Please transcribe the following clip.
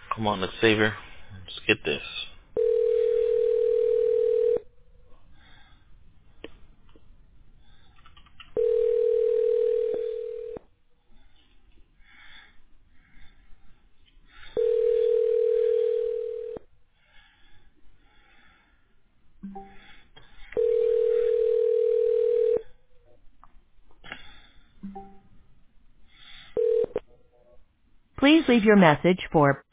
Come on, let's save her. Let's get this. Please leave your message for